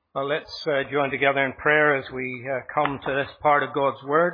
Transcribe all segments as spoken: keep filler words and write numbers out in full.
Well, let's uh, join together in prayer as we uh, come to this part of God's Word.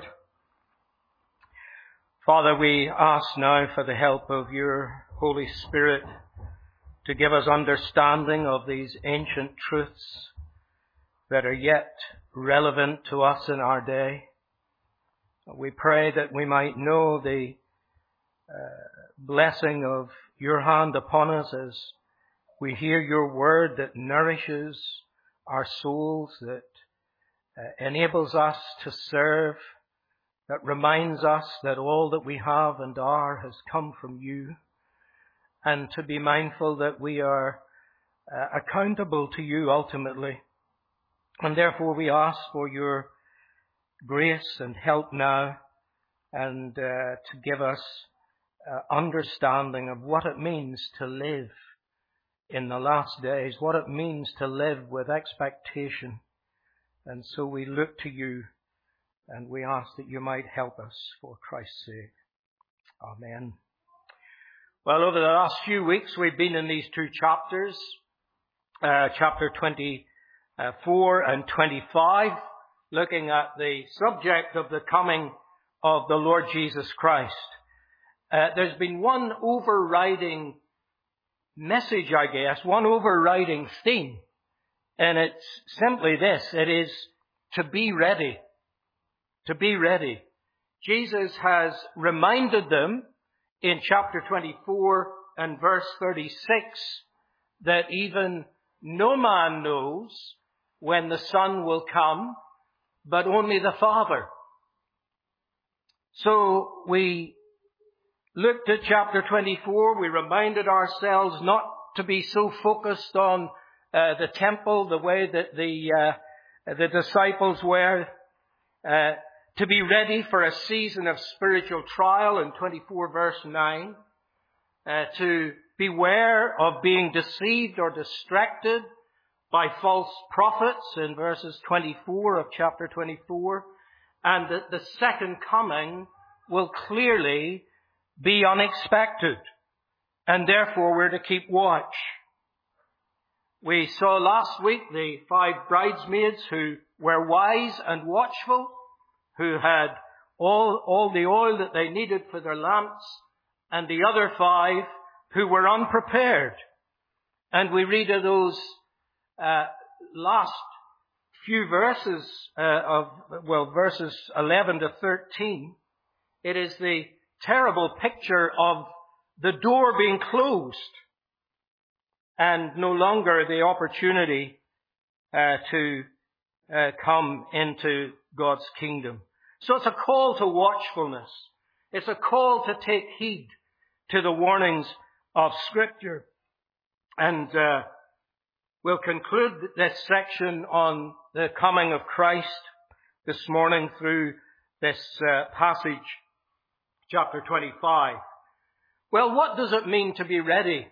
Father, we ask now for the help of your Holy Spirit to give us understanding of these ancient truths that are yet relevant to us in our day. We pray that we might know the uh, blessing of your hand upon us as we hear your word that nourishes our souls, that uh, enables us to serve, that reminds us that all that we have and are has come from you, and to be mindful that we are uh, accountable to you ultimately. And therefore we ask for your grace and help now, and uh, to give us uh, understanding of what it means to live in the last days, what it means to live with expectation. And so we look to you, and we ask that you might help us for Christ's sake. Amen. Well, over the last few weeks, we've been in these two chapters, uh, chapter twenty-four and twenty-five, looking at the subject of the coming of the Lord Jesus Christ. Uh, there's been one overriding message, I guess, one overriding theme, and it's simply this: it is to be ready. To be ready. Jesus has reminded them in chapter twenty-four and verse thirty-six that even no man knows when the Son will come, but only the Father. So we looked at chapter twenty-four. We reminded ourselves not to be so focused on uh, the temple the way that the uh, the disciples were, uh, to be ready for a season of spiritual trial in twenty-four verse nine, uh, to beware of being deceived or distracted by false prophets in verses twenty-four of chapter twenty-four, and that the second coming will clearly be unexpected, and therefore we're to keep watch. We saw last week the five bridesmaids who were wise and watchful, who had all, all the oil that they needed for their lamps, and the other five who were unprepared. And we read of those uh, last few verses uh, of, well, verses eleven to thirteen. It is the terrible picture of the door being closed and no longer the opportunity uh, to uh, come into God's kingdom. So it's a call to watchfulness. It's a call to take heed to the warnings of Scripture. And uh, we'll conclude this section on the coming of Christ this morning through this uh, passage, chapter twenty-five. Well, what does it mean to be ready?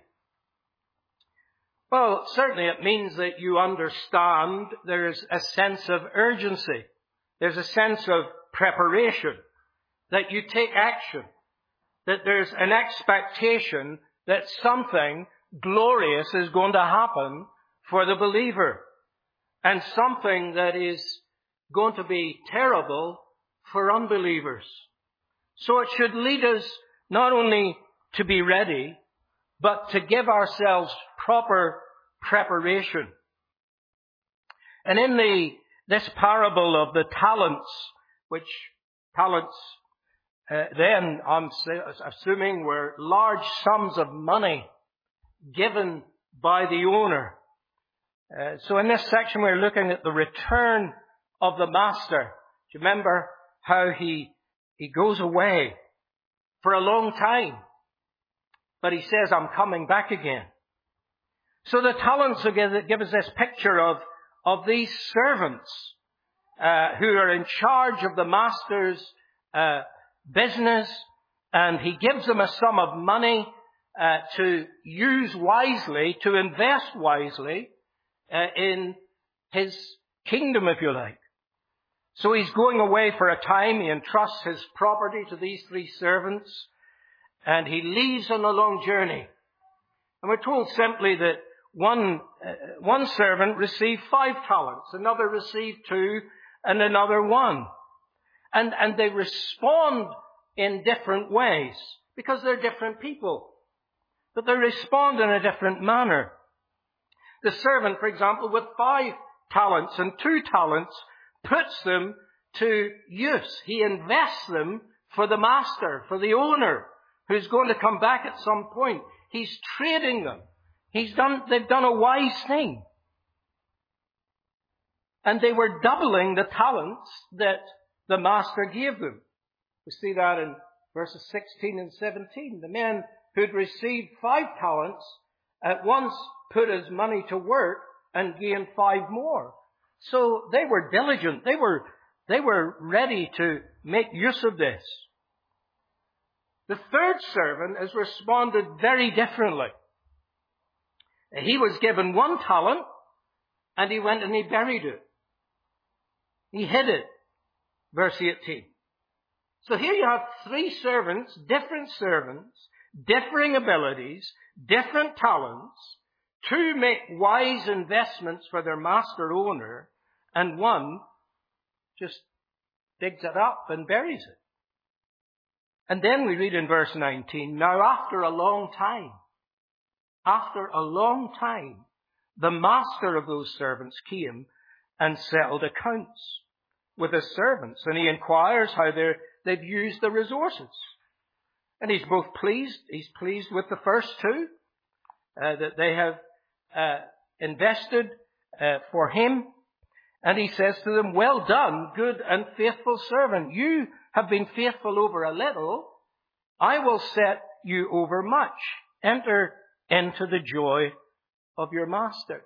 Well, certainly it means that you understand there's a sense of urgency. There's a sense of preparation, that you take action, that there's an expectation that something glorious is going to happen for the believer, and something that is going to be terrible for unbelievers. So it should lead us not only to be ready, but to give ourselves proper preparation. And in the this parable of the talents, which talents uh, then, I'm assuming, were large sums of money given by the owner. Uh, so in this section we're looking at the return of the master. Do you remember how he He goes away for a long time, but he says, I'm coming back again. So the talents give, give us this picture of, of these servants uh, who are in charge of the master's uh, business, and he gives them a sum of money uh, to use wisely, to invest wisely uh, in his kingdom, if you like. So he's going away for a time. He entrusts his property to these three servants, and he leaves on a long journey. And we're told simply that one, uh, one servant received five talents, another received two, and another one. And, and they respond in different ways because they're different people. But they respond in a different manner. The servant, for example, with five talents and two talents, puts them to use. He invests them for the master, for the owner, who's going to come back at some point. He's trading them. He's done, they've done a wise thing. And they were doubling the talents that the master gave them. We see that in verses sixteen and seventeen. The man who'd received five talents at once put his money to work and gained five more. So they were diligent. They were, they were ready to make use of this. The third servant has responded very differently. He was given one talent and he went and he buried it. He hid it. Verse eighteen. So here you have three servants, different servants, differing abilities, different talents. Two make wise investments for their master owner, and one just digs it up and buries it. And then we read in verse nineteen, now after a long time, after a long time, the master of those servants came and settled accounts with his servants, and he inquires how they're, they've used the resources. And he's both pleased, he's pleased with the first two, uh, that they have uh, invested uh, for him. And he says to them, well done, good and faithful servant. You have been faithful over a little. I will set you over much. Enter into the joy of your master.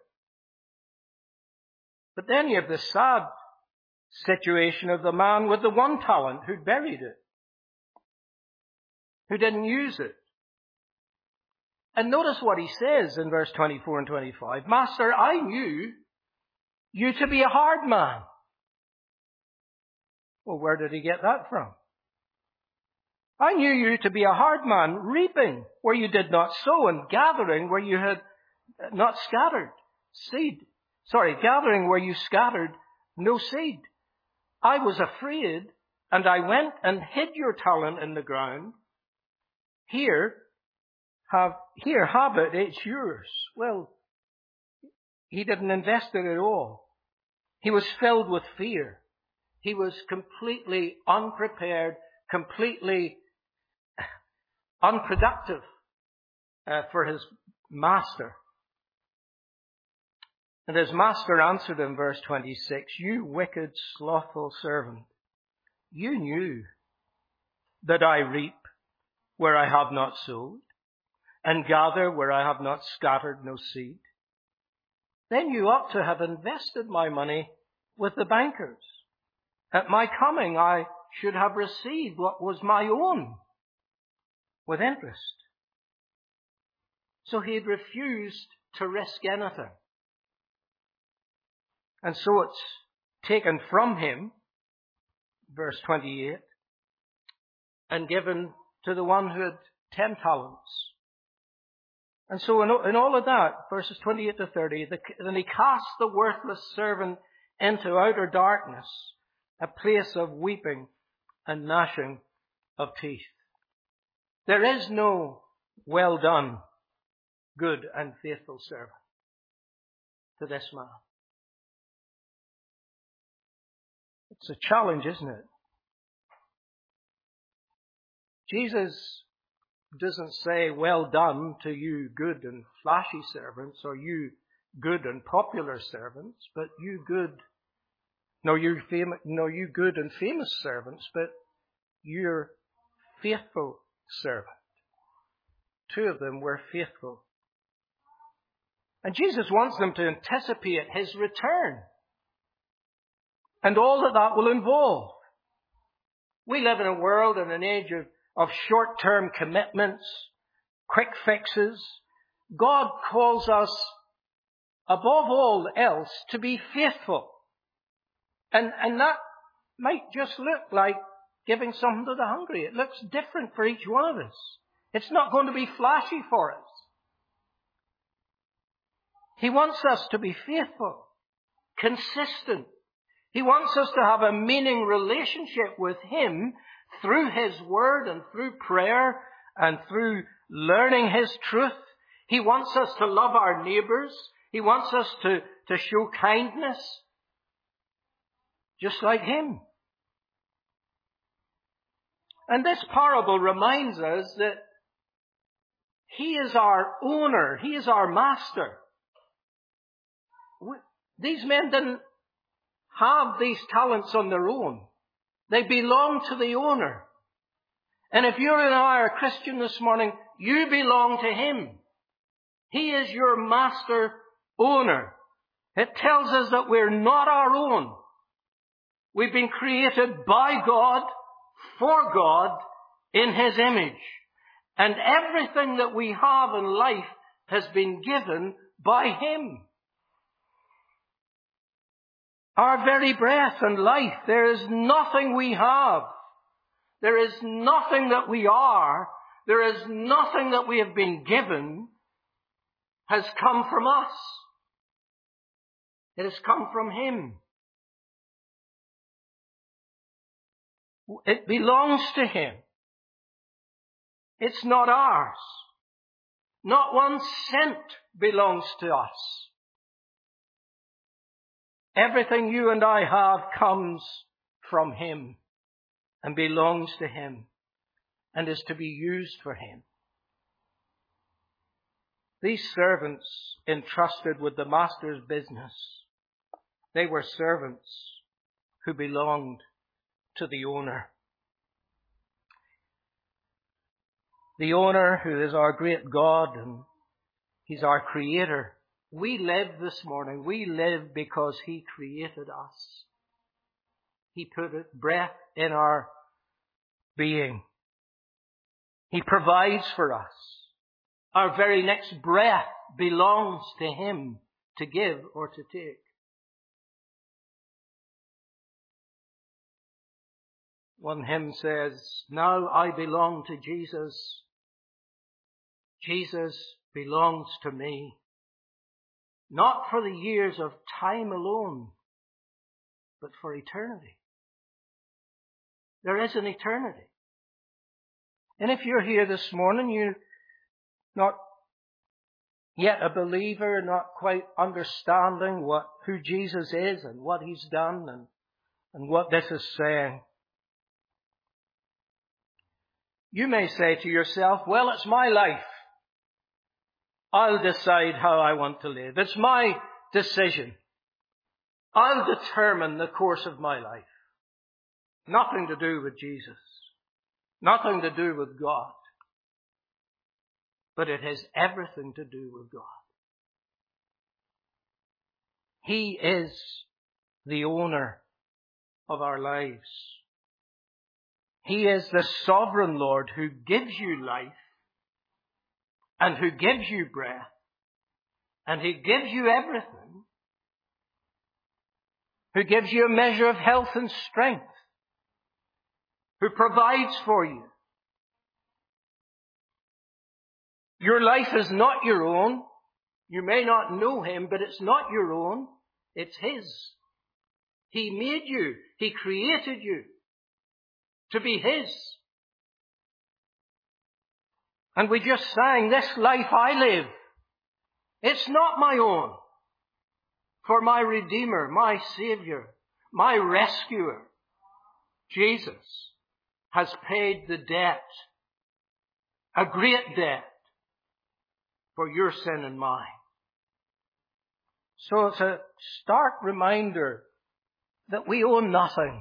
But then you have the sad situation of the man with the one talent who buried it, who didn't use it. And notice what he says in verse twenty-four and twenty-five. Master, I knew you to be a hard man. Well, where did he get that from? I knew you to be a hard man, reaping where you did not sow and gathering where you had not scattered seed. Sorry, gathering where you scattered no seed. I was afraid, and I went and hid your talent in the ground. Here, have, here, have it, it's yours. Well, he didn't invest it at all. He was filled with fear. He was completely unprepared, completely unproductive uh, for his master. And his master answered him, verse twenty-six, you wicked, slothful servant, you knew that I reap where I have not sowed, and gather where I have not scattered no seed. Then you ought to have invested my money with the bankers. At my coming I should have received what was my own with interest. So he had refused to risk anything. And so it's taken from him, verse twenty-eight, and given to the one who had ten talents. And so in, in all of that, verses twenty-eight to thirty, the, then he cast the worthless servant into outer darkness, a place of weeping and gnashing of teeth. There is no well done, good and faithful servant to this man. It's a challenge, isn't it? Jesus doesn't say, well done to you good and flashy servants, or you good and popular servants, but you good, no, you famous, no, you good and famous servants, but you're faithful servant. Two of them were faithful. And Jesus wants them to anticipate his return and all that that will involve. We live in a world and an age of, of short-term commitments, quick fixes. God calls us, above all else, to be faithful. And, and that might just look like giving something to the hungry. It looks different for each one of us. It's not going to be flashy for us. He wants us to be faithful, consistent. He wants us to have a meaning relationship with Him through His Word and through prayer and through learning His truth. He wants us to love our neighbours. He wants us to, to show kindness, just like Him. And this parable reminds us that He is our owner. He is our master. We, these men didn't have these talents on their own. They belong to the owner. And if you and I are Christian this morning, you belong to Him. He is your master owner. It tells us that we're not our own. We've been created by God, for God, in His image. And everything that we have in life has been given by Him. Our very breath and life, there is nothing we have. There is nothing that we are. There is nothing that we have been given has come from us. It has come from Him. It belongs to Him. It's not ours. Not one cent belongs to us. Everything you and I have comes from Him and belongs to Him and is to be used for Him. These servants entrusted with the master's business, they were servants who belonged to the owner. The owner who is our great God and He's our creator. We live this morning. We live because He created us. He put breath in our being. He provides for us. Our very next breath belongs to Him to give or to take. One hymn says, "Now I belong to Jesus. Jesus belongs to me. Not for the years of time alone, but for eternity." There is an eternity. And if you're here this morning, you're not yet a believer, not quite understanding what who Jesus is and what He's done and, and what this is saying, you may say to yourself, well, it's my life. I'll decide how I want to live. It's my decision. I'll determine the course of my life. Nothing to do with Jesus. Nothing to do with God. But it has everything to do with God. He is the owner of our lives. He is the sovereign Lord who gives you life and who gives you breath and who gives you everything, who gives you a measure of health and strength, who provides for you. Your life is not your own. You may not know Him, but it's not your own. It's His. He made you. He created you to be His. And we just sang, "This life I live, it's not my own. For my Redeemer, my Savior, my Rescuer, Jesus, has paid the debt, a great debt, for your sin and mine." So it's a stark reminder that we own nothing.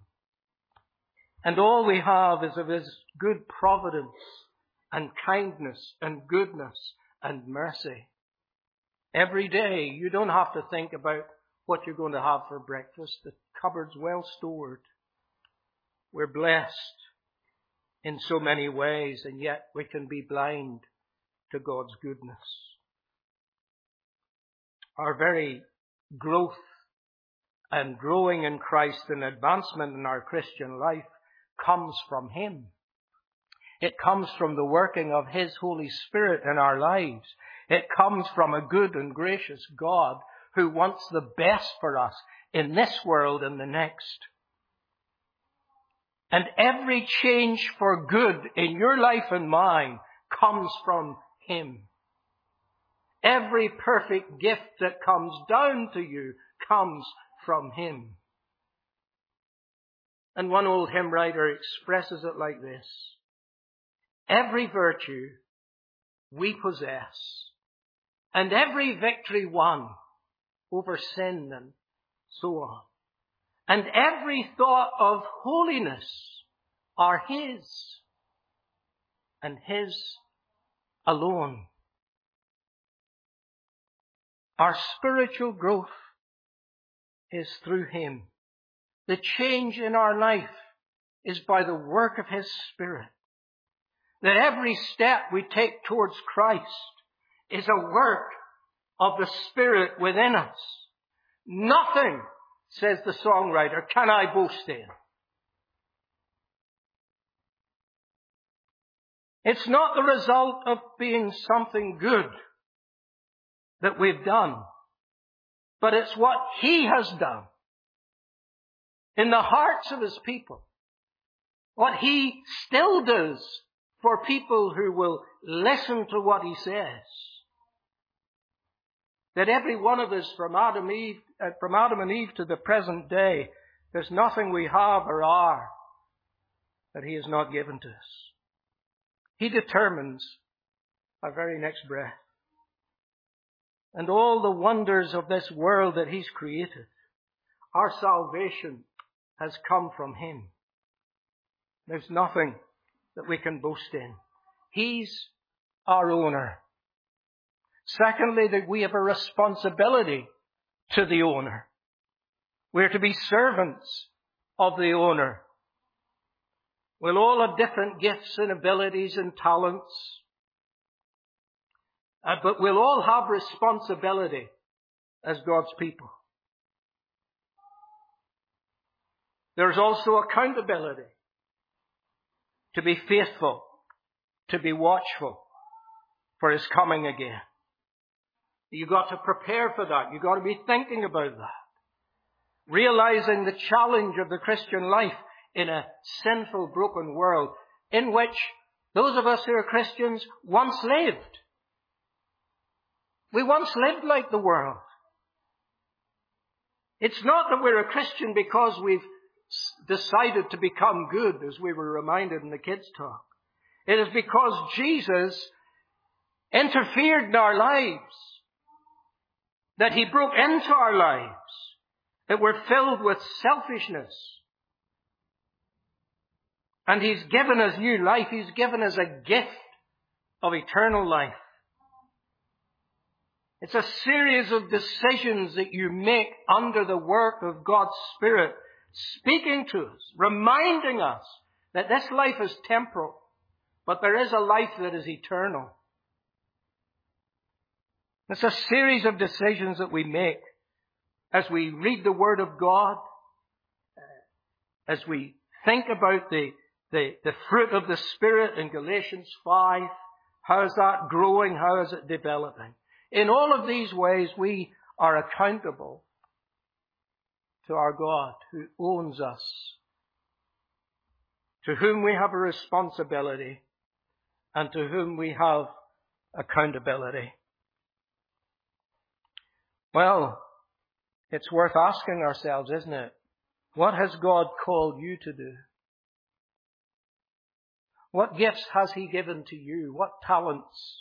And all we have is of His good providence and kindness and goodness and mercy. Every day, you don't have to think about what you're going to have for breakfast. The cupboard's well stored. We're blessed in so many ways, and yet we can be blind to God's goodness. Our very growth and growing in Christ and advancement in our Christian life comes from Him. It comes from the working of His Holy Spirit in our lives. It comes from a good and gracious God who wants the best for us in this world and the next. And every change for good in your life and mine comes from Him. Every perfect gift that comes down to you comes from Him. And one old hymn writer expresses it like this: every virtue we possess, and every victory won over sin and so on, and every thought of holiness are His, and His alone. Our spiritual growth is through Him. The change in our life is by the work of His Spirit. That every step we take towards Christ is a work of the Spirit within us. Nothing, says the songwriter, can I boast in. It's not the result of being something good that we've done, but it's what He has done in the hearts of His people. What He still does for people who will listen to what He says. That every one of us, from Adam, Eve, uh, from Adam and Eve to the present day, there's nothing we have or are that He has not given to us. He determines our very next breath. And all the wonders of this world that He's created, our salvation has come from Him. There's nothing that we can boast in. He's our owner. Secondly, that we have a responsibility to the owner. We're to be servants of the owner. We'll all have different gifts and abilities and talents, uh, but we'll all have responsibility as God's people. There's also accountability. To be faithful, to be watchful for His coming again. You've got to prepare for that. You've got to be thinking about that. Realizing the challenge of the Christian life in a sinful, broken world in which those of us who are Christians once lived. We once lived like the world. It's not that we're a Christian because we've decided to become good, as we were reminded in the kids' talk. It is because Jesus interfered in our lives, that He broke into our lives, that we're filled with selfishness. And He's given us new life. He's given us a gift of eternal life. It's a series of decisions that you make under the work of God's Spirit, speaking to us, reminding us that this life is temporal, but there is a life that is eternal. It's a series of decisions that we make as we read the Word of God, as we think about the, the, the fruit of the Spirit in Galatians five. How is that growing? How is it developing? In all of these ways, we are accountable to our God who owns us, to whom we have a responsibility and to whom we have accountability. Well, it's worth asking ourselves, isn't it? What has God called you to do? What gifts has He given to you? What talents?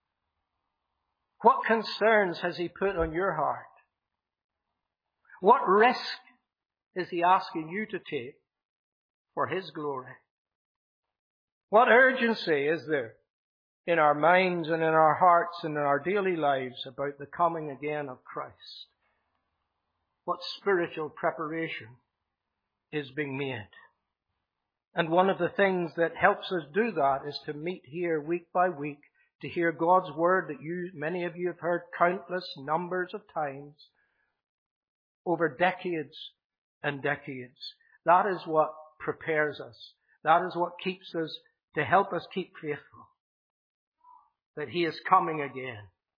What concerns has He put on your heart? What risk is He asking you to take for His glory? What urgency is there in our minds and in our hearts and in our daily lives about the coming again of Christ? What spiritual preparation is being made? And one of the things that helps us do that is to meet here week by week, to hear God's Word that you, many of you have heard countless numbers of times over decades and decades. That is what prepares us. That is what keeps us, to help us keep faithful. That He is coming again.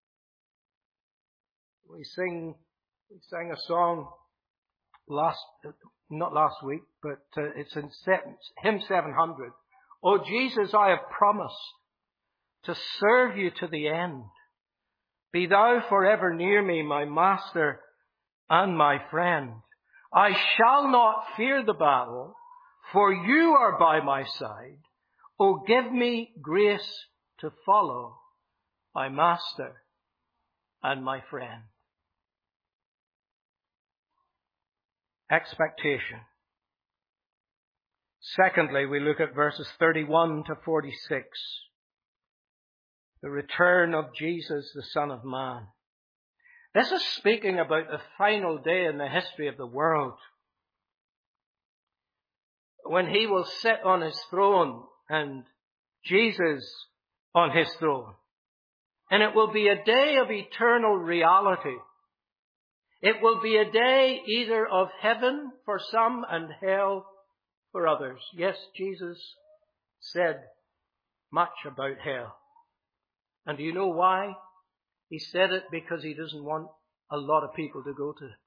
We sing, we sang a song last, not last week, but uh, it's in seven, hymn seven hundred. Oh Jesus, I have promised to serve you to the end. Be thou forever near me, my master and my friend. I shall not fear the battle, for you are by my side. Oh, give me grace to follow my master and my friend. Expectation. Secondly, we look at verses thirty-one to forty-six. The return of Jesus, the Son of Man. This is speaking about the final day in the history of the world, when he will sit on his throne and Jesus on his throne. And it will be a day of eternal reality. It will be a day either of heaven for some and hell for others. Yes, Jesus said much about hell. And do you know why? He said it because he doesn't want a lot of people to go to it.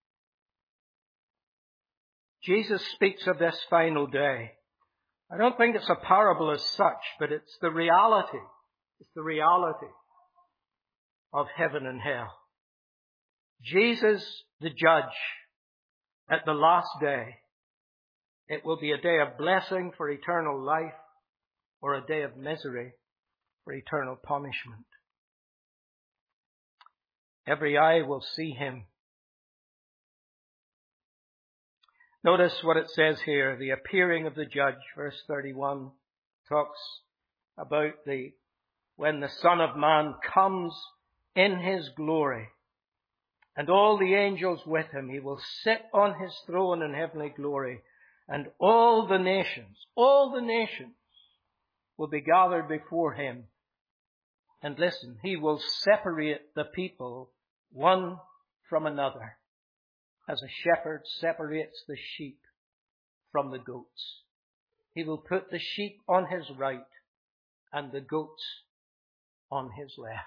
Jesus speaks of this final day. I don't think it's a parable as such, but it's the reality. It's the reality of heaven and hell. Jesus, the judge, at the last day. It will be a day of blessing for eternal life, or a day of misery for eternal punishment. Every eye will see him. Notice what it says here, the appearing of the judge. Verse thirty-one talks about the when the Son of Man comes in his glory, and all the angels with him. He will sit on his throne in heavenly glory, and all the nations, all the nations will be gathered before him. And listen, he will separate the people one from another, as a shepherd separates the sheep from the goats. He will put the sheep on his right and the goats on his left.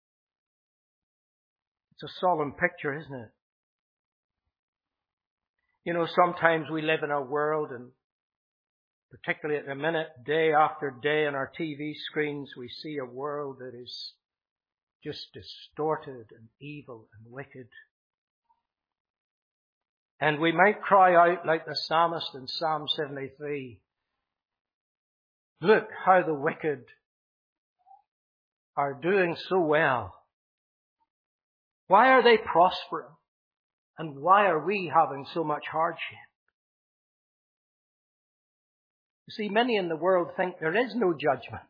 It's a solemn picture, isn't it? You know, sometimes we live in a world, and particularly at the minute, day after day on our T V screens, we see a world that is just distorted and evil and wicked. And we might cry out like the psalmist in Psalm seventy-three, look how the wicked are doing so well. Why are they prospering? And why are we having so much hardship? You see, many in the world think there is no judgment.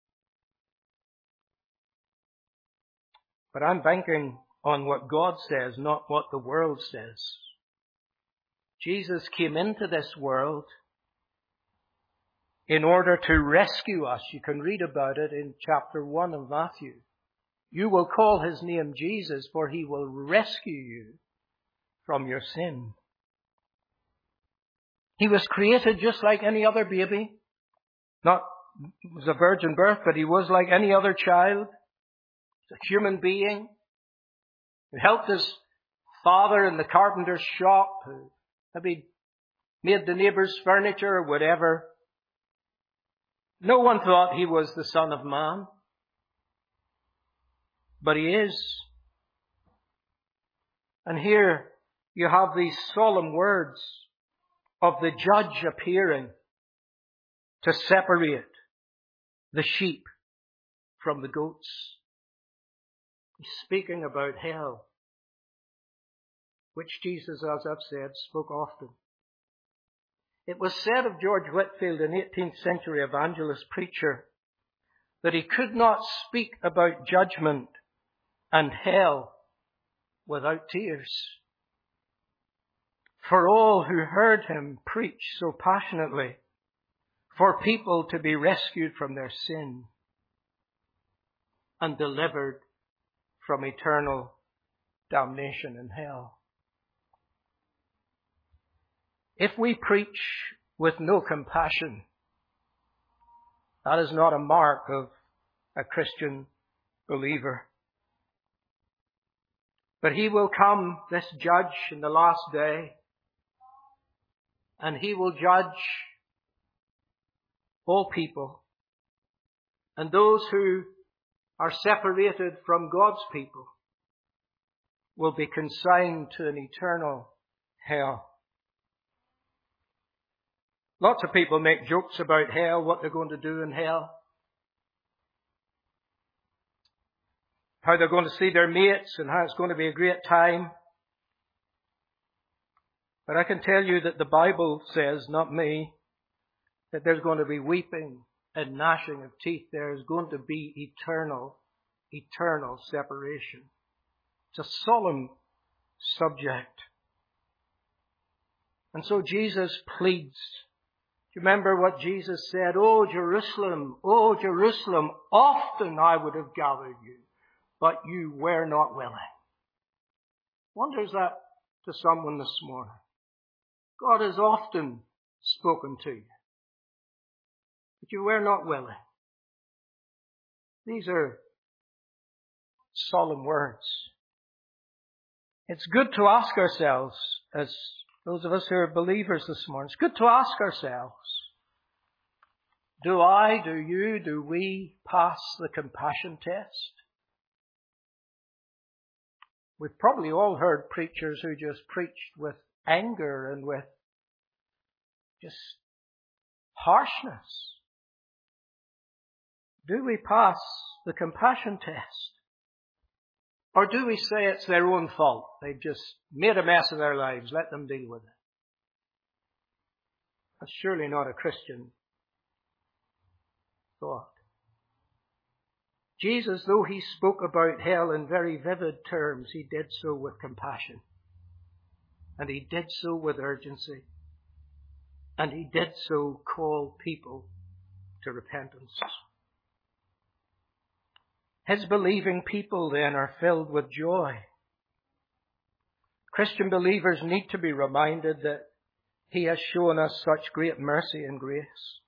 But I'm banking on what God says, not what the world says. Jesus came into this world in order to rescue us. You can read about it in chapter one of Matthew. You will call his name Jesus, for he will rescue you from your sin. He was created just like any other baby. Not was a virgin birth, but he was like any other child. He's a human being who helped his father in the carpenter's shop, who maybe made the neighbor's furniture or whatever. No one thought he was the Son of Man. But he is. And here you have these solemn words of the judge appearing to separate the sheep from the goats. He's speaking about hell, which Jesus, as I've said, spoke often. It was said of George Whitefield, an eighteenth century evangelist preacher, that he could not speak about judgment and hell without tears. For all who heard him preach so passionately, for people to be rescued from their sin and delivered from eternal damnation in hell. If we preach with no compassion, that is not a mark of a Christian believer. But he will come, this judge, in the last day, and he will judge all people. And those who are separated from God's people will be consigned to an eternal hell. Lots of people make jokes about hell, what they're going to do in hell. How they're going to see their mates and how it's going to be a great time. But I can tell you that the Bible says, not me, that there's going to be weeping and gnashing of teeth. There is going to be eternal, eternal separation. It's a solemn subject. And so Jesus pleads. Do you remember what Jesus said? "Oh, Jerusalem, oh, Jerusalem, often I would have gathered you, but you were not willing." Wonders that to someone this morning. God has often spoken to you, but you were not willing. These are solemn words. It's good to ask ourselves, as those of us who are believers this morning, it's good to ask ourselves, do I, do you, do we pass the compassion test? We've probably all heard preachers who just preached with anger and with just harshness. Do we pass the compassion test? Or do we say it's their own fault? They've just made a mess of their lives. Let them deal with it. That's surely not a Christian thought. Jesus, though he spoke about hell in very vivid terms, he did so with compassion. And he did so with urgency. And he did so call people to repentance. His believing people then are filled with joy. Christian believers need to be reminded that he has shown us such great mercy and grace.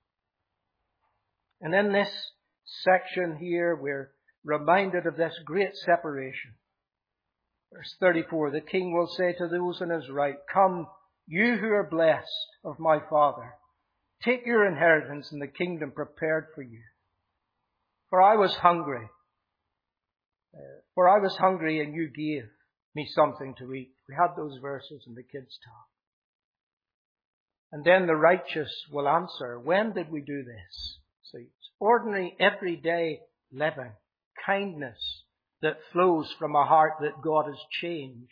And in this section here, we're reminded of this great separation. Verse thirty-four, the king will say to those on his right, "Come, you who are blessed of my Father, take your inheritance in the kingdom prepared for you. For I was hungry, uh, for I was hungry and you gave me something to eat." We had those verses in the kids' talk. And then the righteous will answer, "When did we do this?" See, it's ordinary, everyday living, kindness that flows from a heart that God has changed.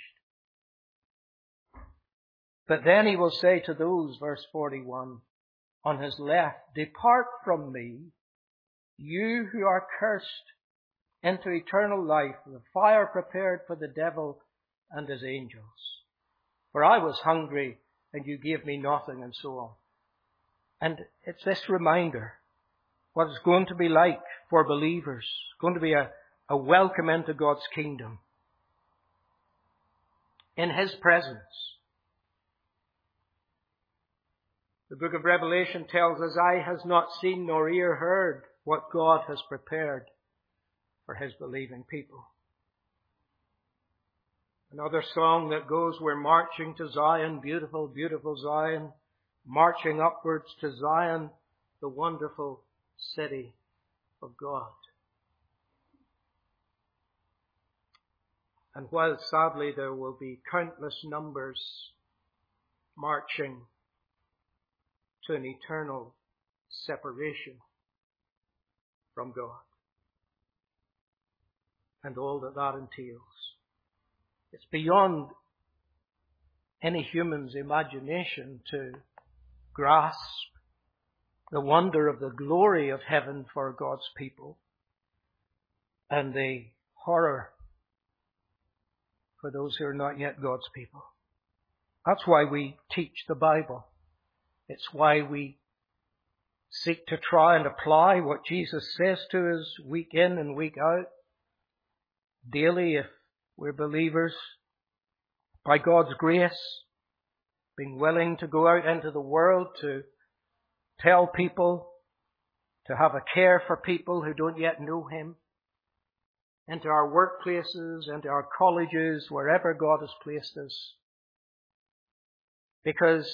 But then he will say to those, verse forty-one, on his left, "Depart from me, you who are cursed, into eternal life, the fire prepared for the devil and his angels. For I was hungry, and you gave me nothing," and so on. And it's this reminder, what it's going to be like for believers. It's going to be a, a welcome into God's kingdom. In his presence. The book of Revelation tells us, "Eye has not seen nor ear heard what God has prepared for his believing people." Another song that goes, "We're marching to Zion, beautiful, beautiful Zion, marching upwards to Zion, the wonderful city of God." And while sadly there will be countless numbers marching to an eternal separation from God, and all that that entails, it's beyond any human's imagination to grasp the wonder of the glory of heaven for God's people and the horror for those who are not yet God's people. That's why we teach the Bible. It's why we seek to try and apply what Jesus says to us week in and week out, daily if we're believers, by God's grace, being willing to go out into the world to tell people, to have a care for people who don't yet know him, into our workplaces, into our colleges, wherever God has placed us. Because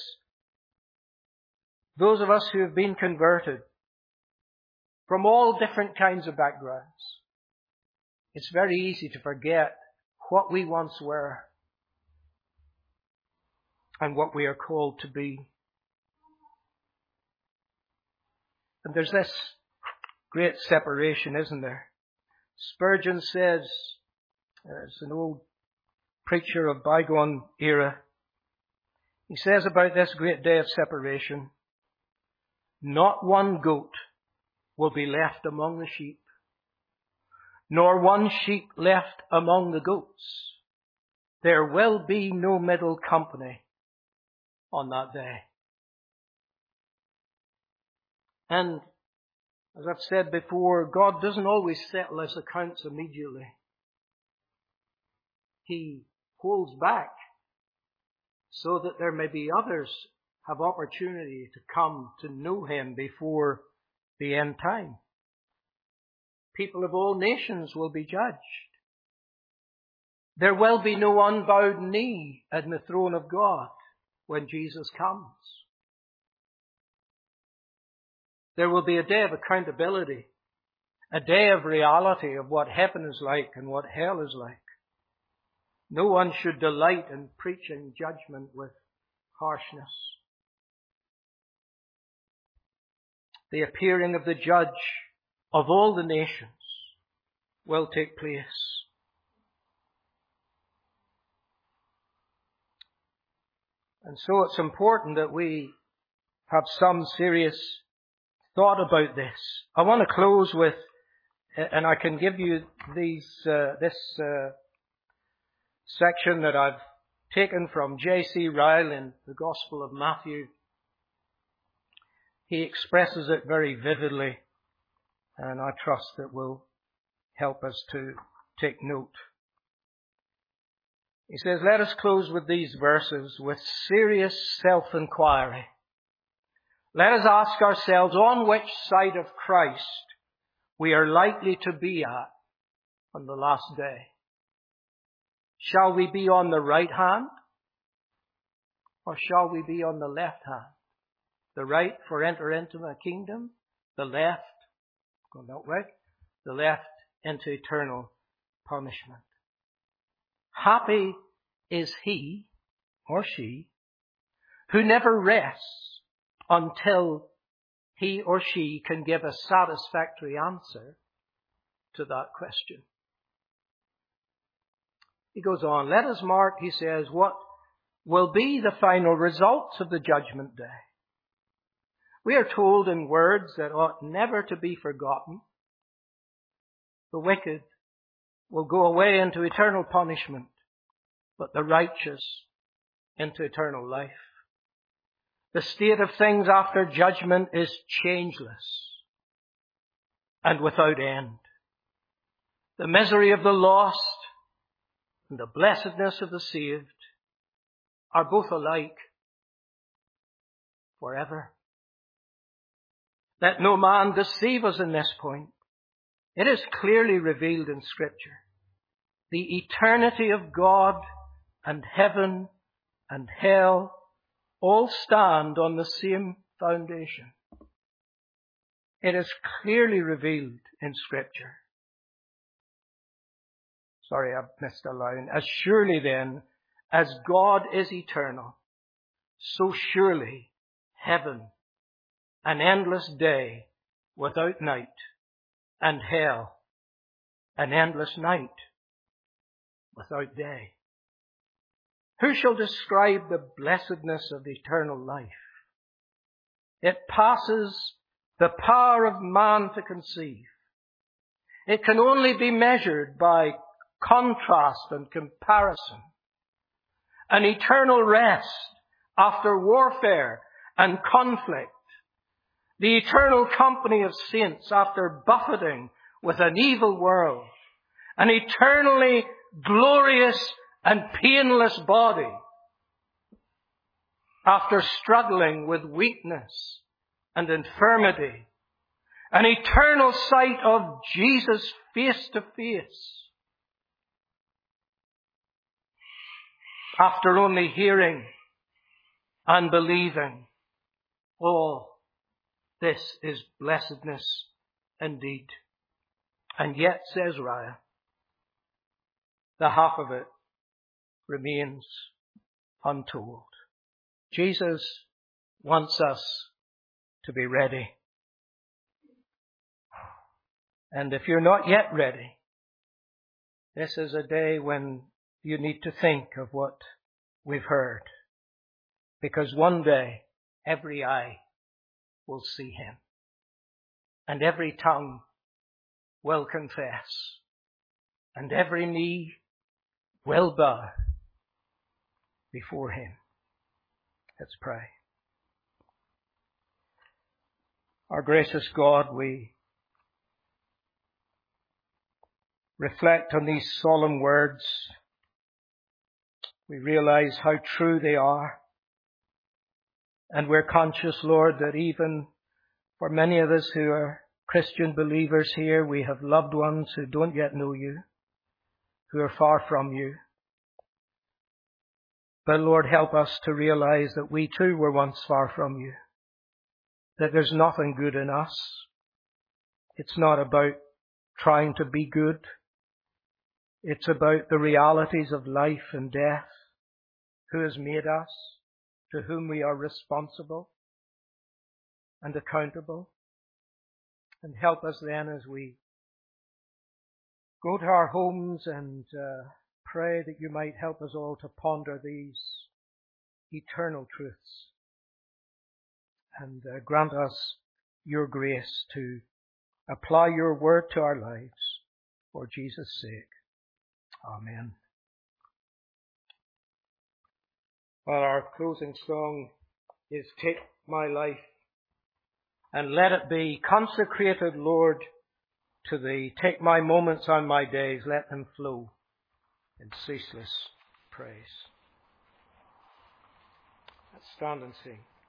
those of us who have been converted from all different kinds of backgrounds, it's very easy to forget what we once were and what we are called to be. And there's this great separation, isn't there? Spurgeon says, uh, it's an old preacher of bygone era, he says about this great day of separation, not one goat will be left among the sheep, nor one sheep left among the goats. There will be no middle company on that day. And as I've said before, God doesn't always settle his accounts immediately. He holds back so that there may be others have opportunity to come to know him before the end time. People of all nations will be judged. There will be no unbowed knee at the throne of God when Jesus comes. There will be a day of accountability, a day of reality of what heaven is like and what hell is like. No one should delight in preaching judgment with harshness. The appearing of the judge of all the nations will take place. And so it's important that we have some serious thought about this. I want to close with, and I can give you these uh, this uh, section that I've taken from J C Ryle in the Gospel of Matthew. He expresses it very vividly, and I trust it will help us to take note. He says, let us close with these verses with serious self-inquiry. Let us ask ourselves on which side of Christ we are likely to be at on the last day. Shall we be on the right hand, or shall we be on the left hand? The right for enter into the kingdom, the left, go that way, the left into eternal punishment. Happy is he or she who never rests until he or she can give a satisfactory answer to that question. He goes on, let us mark, he says, what will be the final results of the judgment day. We are told in words that ought never to be forgotten. The wicked will go away into eternal punishment, but the righteous into eternal life. The state of things after judgment is changeless and without end. The misery of the lost and the blessedness of the saved are both alike forever. Let no man deceive us in this point. It is clearly revealed in Scripture. The eternity of God and heaven and hell all stand on the same foundation. It is clearly revealed in Scripture. Sorry, I missed a line. As surely then as God is eternal, so surely heaven, an endless day without night, and hell, an endless night without day. Who shall describe the blessedness of eternal life? It passes the power of man to conceive. It can only be measured by contrast and comparison. An eternal rest after warfare and conflict. The eternal company of saints after buffeting with an evil world. An eternally glorious and painless body after struggling with weakness and infirmity. An eternal sight of Jesus face to face. after only hearing and believing. Oh, this is blessedness indeed. And yet, says Raya, the half of it remains untold. Jesus wants us to be ready. And if you're not yet ready, this is a day when you need to think of what we've heard. Because one day, every eye will see him. And every tongue will confess. And every knee will bow before him. Let's pray. Our gracious God, we reflect on these solemn words. We realize how true they are. And we're conscious, Lord, that even for many of us who are Christian believers here, we have loved ones who don't yet know you, who are far from you. But Lord, help us to realize that we too were once far from you, that there's nothing good in us. It's not about trying to be good. It's about the realities of life and death, who has made us, to whom we are responsible and accountable. And help us then as we go to our homes and uh, pray that you might help us all to ponder these eternal truths. And uh, grant us your grace to apply your word to our lives for Jesus' sake. Amen. Well, our closing song is Take My Life, and let it be consecrated, Lord, to thee. Take my moments and my days, let them flow in ceaseless praise. Let's stand and sing.